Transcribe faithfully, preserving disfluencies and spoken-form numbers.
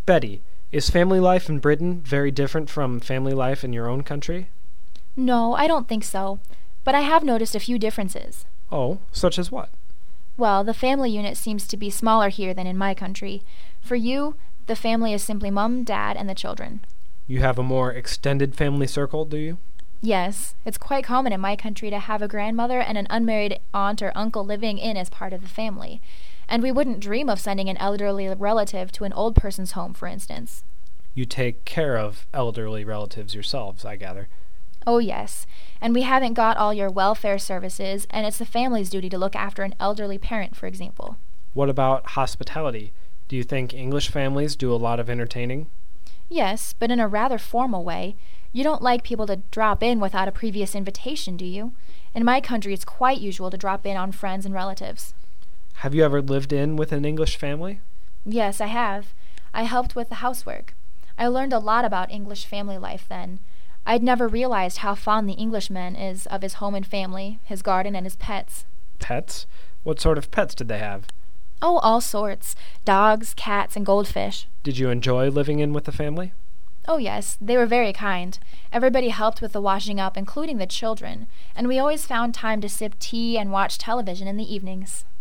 Betty, is family life in Britain very different from family life in your own country? No, I don't think so, but I have noticed a few differences. Oh, such as what? Well, the family unit seems to be smaller here than in my country. For you, the family is simply mum, dad, and the children. You have a more extended family circle, do you? Yes, it's quite common in my country to have a grandmother and an unmarried aunt or uncle living in as part of the family. And we wouldn't dream of sending an elderly relative to an old person's home, for instance. You take care of elderly relatives yourselves, I gather. Oh, yes, and we haven't got all your welfare services, and it's the family's duty to look after an elderly parent, for example. What about hospitality? Do you think English families do a lot of entertaining? Yes, but in a rather formal way. You don't like people to drop in without a previous invitation, do you? In my country, it's quite usual to drop in on friends and relatives. Have you ever lived in with an English family? Yes, I have. I helped with the housework. I learned a lot about English family life then. I'd never realized how fond the Englishman is of his home and family, his garden, and his pets. Pets? What sort of pets did they have? Oh, all sorts. Dogs, cats, and goldfish. Did you enjoy living in with the family? Oh, yes. They were very kind. Everybody helped with the washing up, including the children, and we always found time to sip tea and watch television in the evenings.